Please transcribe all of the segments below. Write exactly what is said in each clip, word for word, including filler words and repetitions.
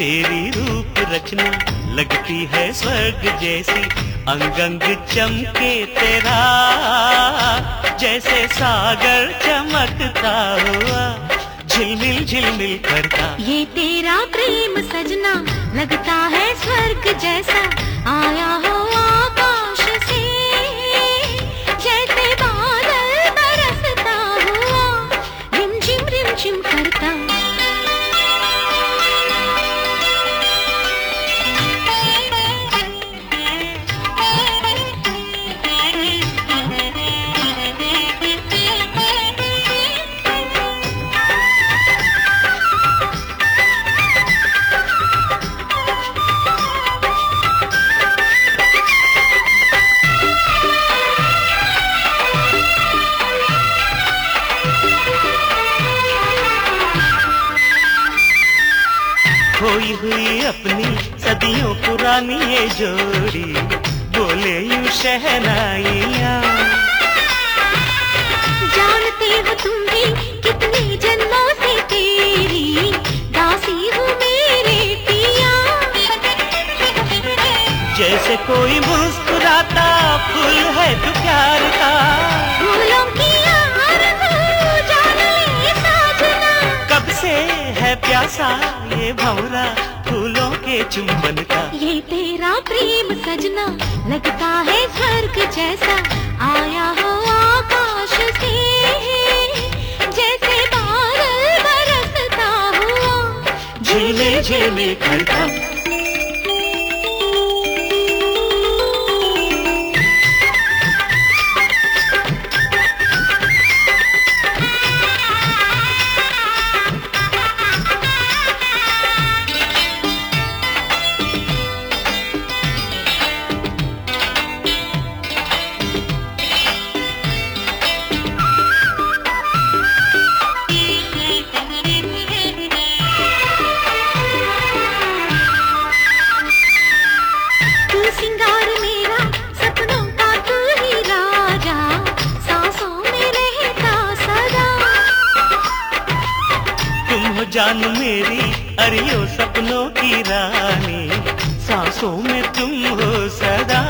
तेरी रूप रचना लगती है स्वर्ग जैसी, अंग अंग चमके तेरा जैसे सागर चमकता हुआ झिलमिल झिलमिल करता। ये तेरा प्रेम सजना लगता है स्वर्ग जैसा, आया हो आकाश से जैसे बादल बरसता हुआ रिम झिम रिम झिम करता। खोई हुई अपनी सदियों पुरानी ये जोड़ी, बोले यूं शहनाइयाँ। जानते हो तुम भी कितने जन्मों से तेरी दासी हूँ मेरे पिया। जैसे कोई मुस्कुराता फूल है तू प्यार का, फूलों की यार हूँ जान ले साजना। कब से है प्यासा ये भंवरा फूलों के चुंबन का। ये तेरा प्रेम सजना लगता है स्वर्ग जैसा, आया हो आकाश से जैसे बादल बरसता हुआ झिलमिल झिलमिल करता। जान मेरी अरियो सपनों की रानी, सांसों में तुम हो सदा।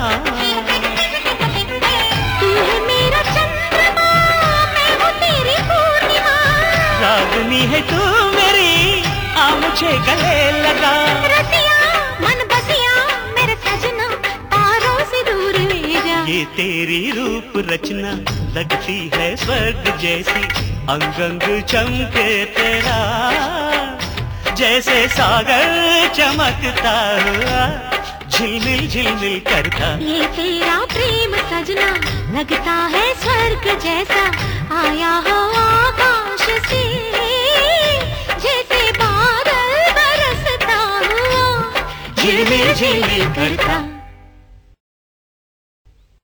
तू है मेरा चंद्रमा, मैं हूँ तेरी पूर्णिमा। रागनी है तू मेरी, आ मुझे गले लगा। रसिया मन बसिया मेरे सजना, तारों से दूर ले जा। ये तेरी रूप रचना लगती है स्वर्ग जैसी, अंग अंग चमके तेरा जैसे सागर चमकता हुआ झिलमिल झिलमिल करता। ये तेरा प्रेम सजना लगता है स्वर्ग जैसा,